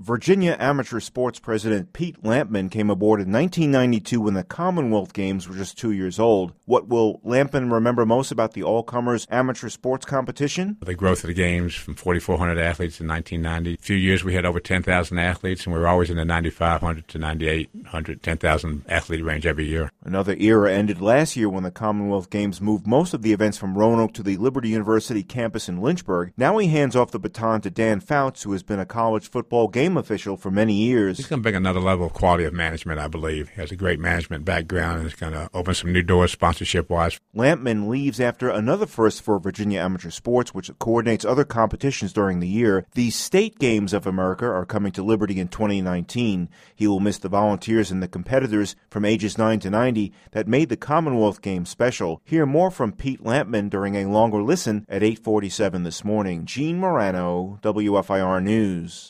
Virginia Amateur Sports President Pete Lampman came aboard in 1992 when the Commonwealth Games were just 2 years old. What will Lampman remember most about the all-comers amateur sports competition? The growth of the games from 4,400 athletes in 1990. A few years we had over 10,000 athletes, and we were always in the 9,500 to 9,800, 10,000 athlete range every year. Another era ended last year when the Commonwealth Games moved most of the events from Roanoke to the Liberty University campus in Lynchburg. Now he hands off the baton to Dan Fouts, who has been a college football game official for many years. He's going to bring another level of quality of management, I believe. He has a great management background and is going to open some new doors sponsorship-wise. Lampman leaves after another first for Virginia Amateur Sports, which coordinates other competitions during the year. The State Games of America are coming to Liberty in 2019. He will miss the volunteers and the competitors from ages 9 to 90 that made the Commonwealth Games special. Hear more from Pete Lampman during a longer listen at 8:47 this morning. Gene Morano, WFIR News.